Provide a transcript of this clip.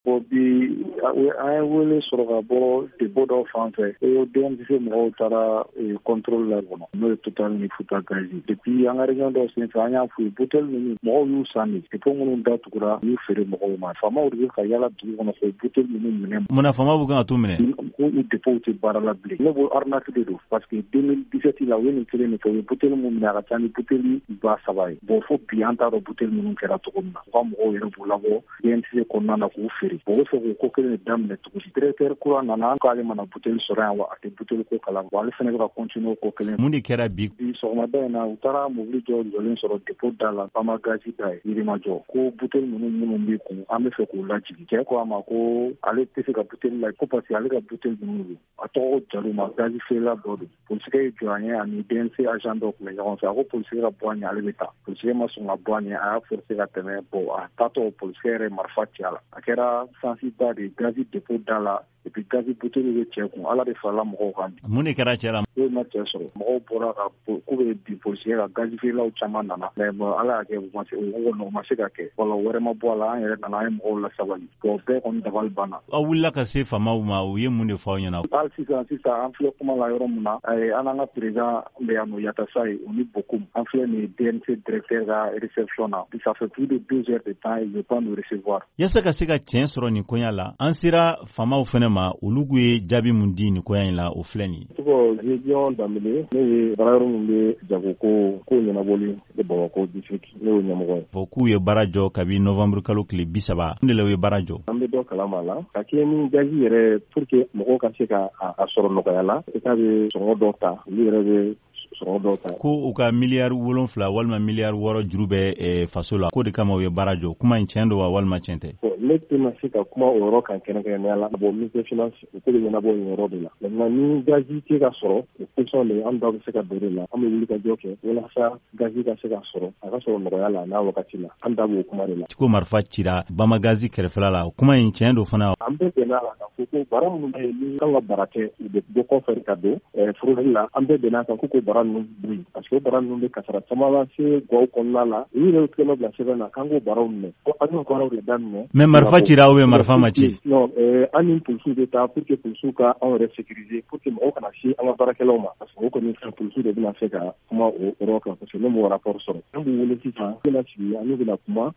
ko bi an ye wele sɔrɔ ka bɔ dépôt dɔ fan fɛ ko DMCC mɔgɔw taara contrôle la kɔnɔ n'o ye Total ni Futa Gazi depuis an ka région dɔ senfɛ an y'a f'u ye buteli ninnu mɔgɔw y'u san de dépôt minnu datugura y'u feere mɔgɔw ma faamaw de bɛ ka yala dugu kɔnɔ ko buteli ninnu minɛ. Munna faamaw bɛ kan ka t'u minɛ? Ko u dépôt tɛ baara la bilen ne b'o arnaque de don parce que 2017 la u ye nin kelen de fɔ u ye buteli minnu minɛ a ka ca ni buteli 3,000 ye bon fo bi an t'a dɔn buteli minnu kɛra cogo min na u ka mɔgɔw yɛrɛ b'u labɔ DMCC kɔnɔna na k'u feere o bɛ fɛ k'o ko kelen de daminɛ tuguni directeur kura nana an k'ale mana buteli sɔrɔ yan wa a tɛ buteli ko kalama wa ale fana bɛ ka continuer ko kelen. Mun de kɛra bi? Bi sɔgɔmada in na u taara mobili jɔlen sɔrɔ dépôt da la Bama Gazi da ye Yirimajɔ ko buteli minnu b'i kun an bɛ fɛ k'u lajigin cɛ ko a ma ko ale tɛ se ka buteli la ko parce que ale ka buteli ninnu don a tɔgɔ Jaluma gazi feerela dɔ don polisikɛ ye jɔ an ye ani DNC agent dɔ tun bɛ ɲɔgɔn fɛ a ko polisikɛ ka bɔ a ɲɛ ale bɛ taa polisikɛ ma sɔn ka bɔ a ɲɛ a y'a forcer ka tɛmɛ bon a taatɔ polisikɛ yɛrɛ marifa ci a la a kɛra sansiba de gazi dépôt da la et puis gazi buteli bɛ cɛ kun ala de farala mɔgɔw kan. Mun de kɛra cɛ la? O ma cɛ sɔrɔ mɔgɔw bɔra ka k'u bɛ bin polisikɛ ka gazi feerelaw caman nana mais ala y'a kɛ o ma se ka kɛ wala wɛrɛ ma bɔ a la an yɛrɛ nana an ye mɔgɔw lasabali bon bɛɛ kɔni dabali banna. Aw wulila ka se faamaw ma u ye mun de fɔ aw ɲɛna? Hali sisan an filɛ kuma la yɔrɔ min na an n'an ka président bɛ yan nɔ Yatasa ye o ni Bokum an filɛ nin DNC directeur ka réception na ça fait plus de 2 heures de temps il veut pas nous recevoir. Yasa ka se ka tiɲɛ sɔrɔ nin koɲa la an sera faamaw fɛnɛ ma olu ye jaabi mun di nin koɲa in la o filɛ nin. Région Danbele ne ye baara yɔrɔ min bɛ jago ko ɲɛnabɔli de Bamako district ne y'o ɲɛmɔgɔ ye. Fɔ k'u ye baara jɔ kabi novembre kalo tile 30 mun de la u ye baara jɔ? An bɛ dɔ kalama la ka kɛ ni gazi yɛrɛ pour que mɔgɔw ka se ka a sɔrɔ nɔgɔya la État bɛ sɔngɔ dɔ ta olu yɛrɛ bɛ sɔngɔ dɔ ta. Ko u ka miliyari 7 walima miliyari 6 juru bɛ faso la ko de kama u ye baara jɔ kuma in tiɲɛ don wa walima tiɲɛ tɛ? Ne tɛna se ka kuma o yɔrɔ kan kɛrɛnkɛrɛnnenya la bon ministère finance u ko de ɲɛnabɔ nin yɔrɔ de la maintenant ni gazi tɛ ka sɔrɔ o position de an da bɛ se ka don de la an bɛ wuli ka jɔ kɛ walasa gazi ka se ka sɔrɔ a ka sɔrɔ nɔgɔya la n'a wagati la an da b'o kuma de la. Ko marifa cira Bama Gazi kɛrɛfɛla la kuma in tiɲɛ don fana? An bɛɛ bɛnna la kan ko baara minnu bɛ yen ni kan ka baara kɛ u bɛ dɔ kɔfɛ ka don foroli la an bɛɛ bɛnna kan ko baara ninnu bɔ yen parce que o baara ninnu bɛ kasara caman lase gaw kɔnɔna la u yɛrɛ tɛgɛ bila sɛbɛn na k'an k'o baaraw minɛ ko an y'o baaraw de daminɛ. Mais marifa cira ou bien marifa ma ci? Non an ni polisiw bɛ taa pour que polisiw ka anw yɛrɛ sécuriser pour que mɔgɔw kana se an ka baarakɛlaw ma parce que o kɔni fɛn polisiw de bɛna se ka kuma o yɔrɔ kan parce que ne m'o rapport sɔrɔ an b'u wele sisan an bɛna sigi an n'u bɛna kuma